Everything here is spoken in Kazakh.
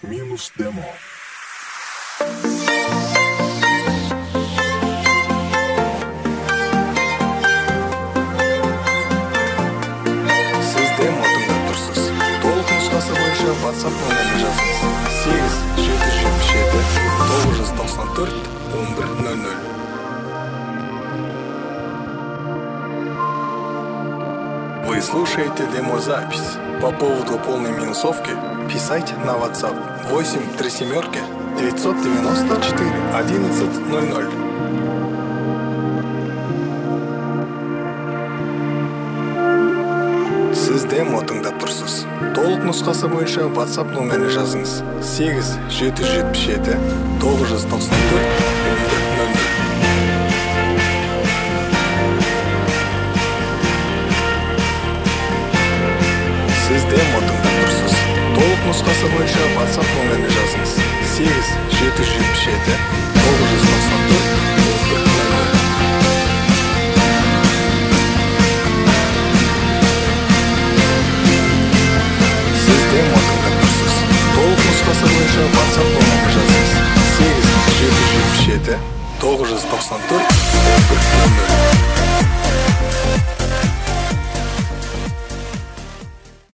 минус демо. Сіз демо тыңдап тұрсыз. Толық нұсқасы бойынша WhatsApp нөміріне жазыңыз. 8-777-994-1100. Вы слушаете демозапись. По поводу полной минусовки писайте на WhatsApp 8-994-1100. Сіз демо тыңдап тұрсыз. Толық нұсқасы бойынша WhatsApp нөміріне жазыңыз. 8-777-994-1100. Сіз демо тыңдап тұрсыз. Толық нұсқасы бойынша WhatsApp нөміріне жазыңыз. 8-777-994-1100. Сіз демо тыңдап тұрсыз. Толық нұсқасы бойынша WhatsApp нөміріне жазыңыз. 8-777-994-1100.